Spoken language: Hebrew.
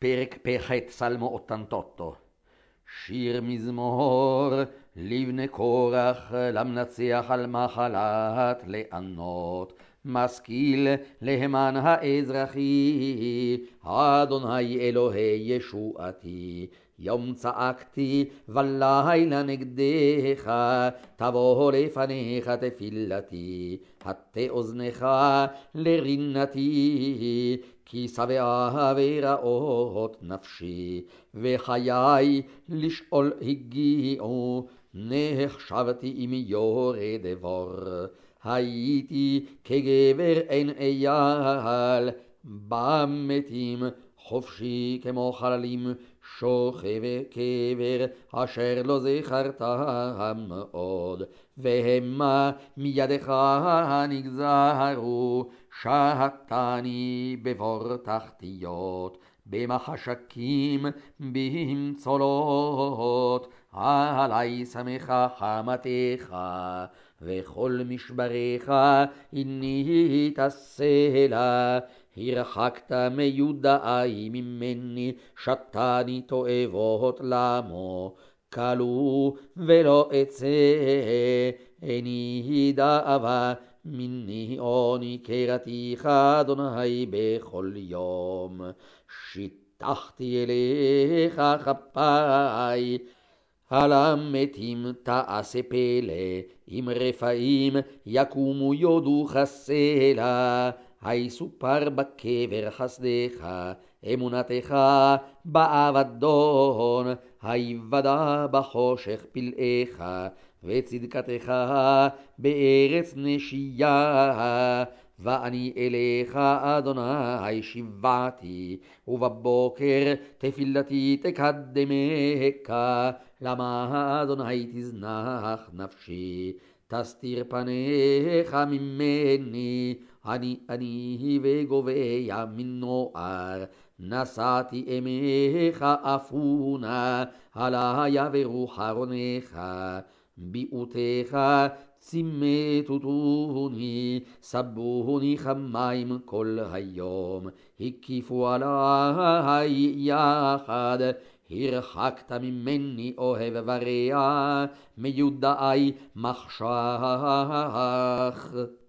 פרק פ"ח סלמו אותנטוטו. שיר מזמור לבני קורח, למנצח על מחלת לענות. משכיל להמן האזרחי, אדוני אלוהי ישועתי. יום צעקתי ולילה נגדך, תבוא לפניך תפילתי. הטה אוזנך לרינתי, כי שבעה ורעות נפשי. וחיי לשאול הגיעו, נחשבתי עם יורה דבור. הייתי כגבר אין אייל, במתים חופשי כמו חללים. שוכב קבר אשר לא זכרתם עוד, והמה מידך נגזרו. שתני בבור תחתיות, במחשכים במצולות. עלי שמחה חמתך, וכל משבריך הני תסלע. הרחקת מיודעי ממני, שתני תועבות למו. כלו ולא אצא, איני דאבה מיני עוני. קראתיך אדוני בכל יום, שיטחתי אליך כפיי. על המתים תעשה פלא, עם רפאים יקומו יודוך סלע. היסופר בקבר חסדך, אמונתך באבדון. היוודע בחושך פלאיך, וצדקתך בארץ נשייה. ואני אליך אדוני שיבעתי, ובבוקר תפילתי תקדמך. למה אדוני תזנח נפשי, תסתיר פניך ממני. אני וגובע מן נוער, נשאתי אמך אפונה. עלי יעברו חרונך, ביעותיך צימתותוני. סבוני כמים כל היום, הקיפו עלי יחד. הרחקת ממני אוהב ורע, מיודעי מחשך.